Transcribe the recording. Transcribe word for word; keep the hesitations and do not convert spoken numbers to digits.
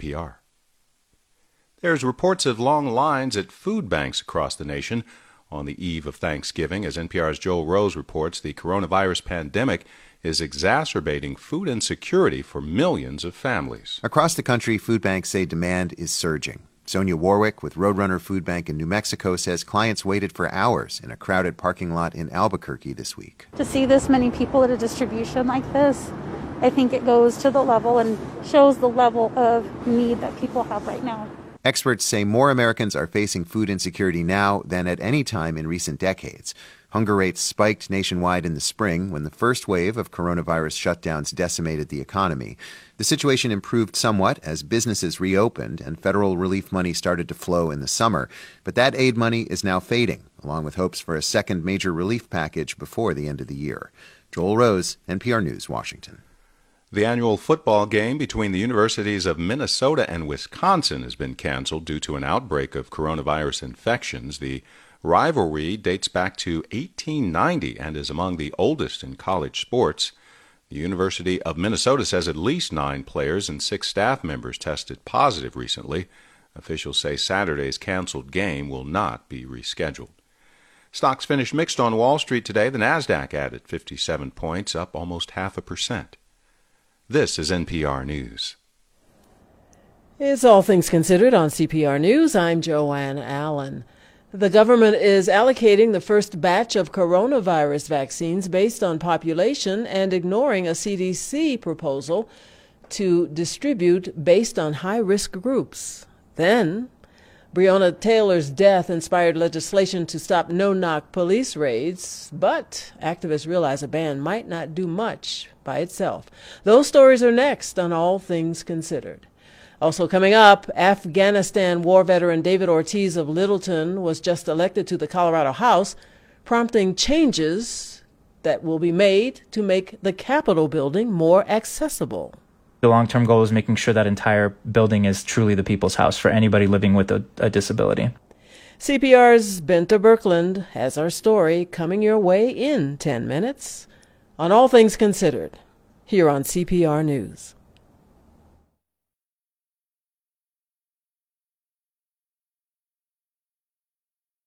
P R. There's reports of long lines at food banks across the nation on the eve of Thanksgiving. As N P R's Joel Rose reports, the coronavirus pandemic is exacerbating food insecurity for millions of families. Across the country, food banks say demand is surging. Sonia Warwick with Roadrunner Food Bank in New Mexico says clients waited for hours in a crowded parking lot in Albuquerque this week. To see this many people at a distribution like this, I think it goes to the level and shows the level of need that people have right now. Experts say more Americans are facing food insecurity now than at any time in recent decades. Hunger rates spiked nationwide in the spring when the first wave of coronavirus shutdowns decimated the economy. The situation improved somewhat as businesses reopened and federal relief money started to flow in the summer. But that aid money is now fading, along with hopes for a second major relief package before the end of the year. Joel Rose, N P R News, Washington. The annual football game between the universities of Minnesota and Wisconsin has been canceled due to an outbreak of coronavirus infections. The rivalry dates back to eighteen ninety and is among the oldest in college sports. The University of Minnesota says at least nine players and six staff members tested positive recently. Officials say Saturday's canceled game will not be rescheduled. Stocks finished mixed on Wall Street today. The Nasdaq added fifty-seven points, up almost half a percent. This is N P R News. It's All Things Considered on C P R News. I'm Joanne Allen. The government is allocating the first batch of coronavirus vaccines based on population and ignoring a C D C proposal to distribute based on high-risk groups. Then, Breonna Taylor's death inspired legislation to stop no-knock police raids, but activists realize a ban might not do much by itself. Those stories are next on All Things Considered. Also coming up, Afghanistan war veteran David Ortiz of Littleton was just elected to the Colorado House, prompting changes that will be made to make the Capitol building more accessible. The long-term goal is making sure that entire building is truly the people's house for anybody living with a, a disability. C P R's Benta Birkeland has our story coming your way in ten minutes on All Things Considered, here on C P R News.